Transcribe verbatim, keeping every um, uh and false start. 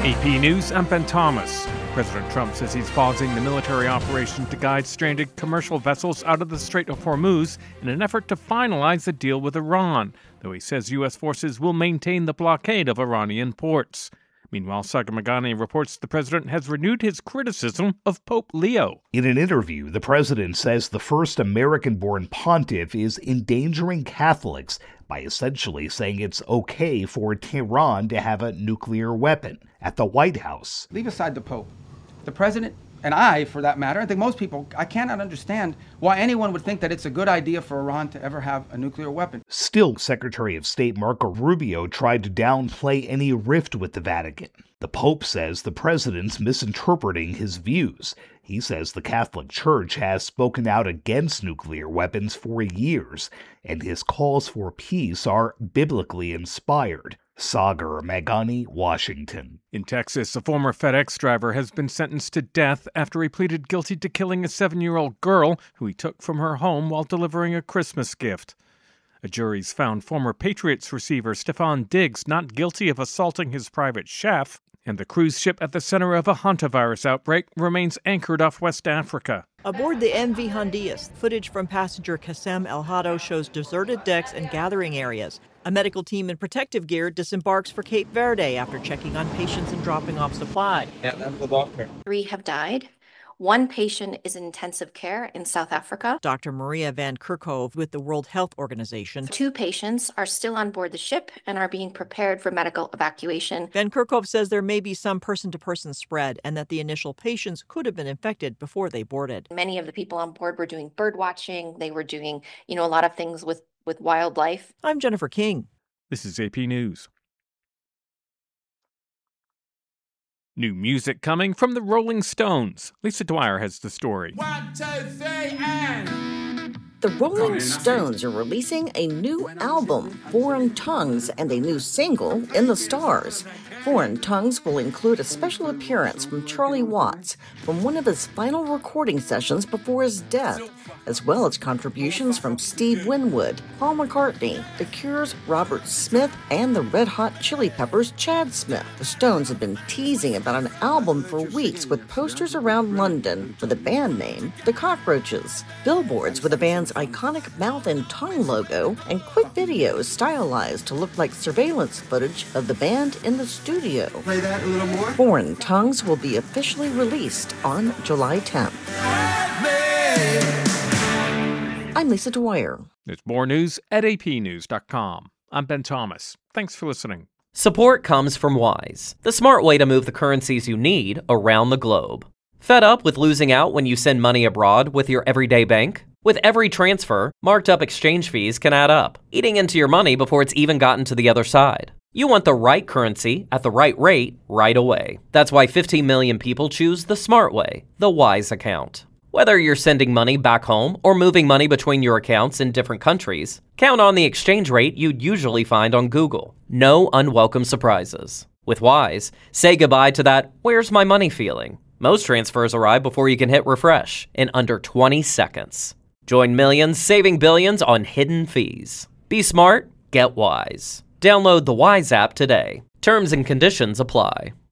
A P News, I'm Ben Thomas. President Trump says he's pausing the military operation to guide stranded commercial vessels out of the Strait of Hormuz in an effort to finalize a deal with Iran, though he says U S forces will maintain the blockade of Iranian ports. Meanwhile, Saga Magani reports the president has renewed his criticism of Pope Leo. In an interview, the president says the first American-born pontiff is endangering Catholics by essentially saying it's okay for Tehran to have a nuclear weapon. At the White House, leave aside the Pope. The president, and I, for that matter, I think most people, I cannot understand why anyone would think that it's a good idea for Iran to ever have a nuclear weapon. Still, Secretary of State Marco Rubio tried to downplay any rift with the Vatican. The Pope says the president's misinterpreting his views. He says the Catholic Church has spoken out against nuclear weapons for years, and his calls for peace are biblically inspired. Sagar Magani, Washington. In Texas, a former FedEx driver has been sentenced to death after he pleaded guilty to killing a seven-year-old girl who he took from her home while delivering a Christmas gift. A jury's found former Patriots receiver Stefan Diggs not guilty of assaulting his private chef, and the cruise ship at the center of a hantavirus outbreak remains anchored off West Africa. Aboard the M V Hondias, footage from passenger Kassem El Hado shows deserted decks and gathering areas. A medical team in protective gear disembarks for Cape Verde after checking on patients and dropping off supplies. Yeah, I'm the doctor. Three have died. One patient is in intensive care in South Africa. Doctor Maria Van Kerkhove with the World Health Organization. Two patients are still on board the ship and are being prepared for medical evacuation. Van Kerkhove says there may be some person-to-person spread and that the initial patients could have been infected before they boarded. Many of the people on board were doing bird watching. They were doing, you know, a lot of things with, with wildlife. I'm Jennifer King. This is A P News. New music coming from the Rolling Stones. Lisa Dwyer has the story. One, two, three, and... The Rolling Stones are releasing a new album, Foreign Tongues, and a new single, In the Stars. Foreign Tongues will include a special appearance from Charlie Watts from one of his final recording sessions before his death, as well as contributions from Steve Winwood, Paul McCartney, The Cure's Robert Smith, and the Red Hot Chili Peppers' Chad Smith. The Stones have been teasing about an album for weeks with posters around London with the band name The Cockroaches, billboards with the band's iconic mouth and tongue logo, and quick videos stylized to look like surveillance footage of the band in the studio. Play that a little more. Foreign Tongues will be officially released on July tenth. I'm Lisa Dwyer. There's more news at A P news dot com. I'm Ben Thomas. Thanks for listening. Support comes from Wise, the smart way to move the currencies you need around the globe. Fed up with losing out when you send money abroad with your everyday bank? With every transfer, marked up exchange fees can add up, eating into your money before it's even gotten to the other side. You want the right currency at the right rate right away. That's why fifteen million people choose the smart way, the Wise account. Whether you're sending money back home or moving money between your accounts in different countries, count on the exchange rate you'd usually find on Google. No unwelcome surprises. With Wise, say goodbye to that "where's my money" feeling. Most transfers arrive before you can hit refresh in under twenty seconds. Join millions saving billions on hidden fees. Be smart, get Wise. Download the Wise app today. Terms and conditions apply.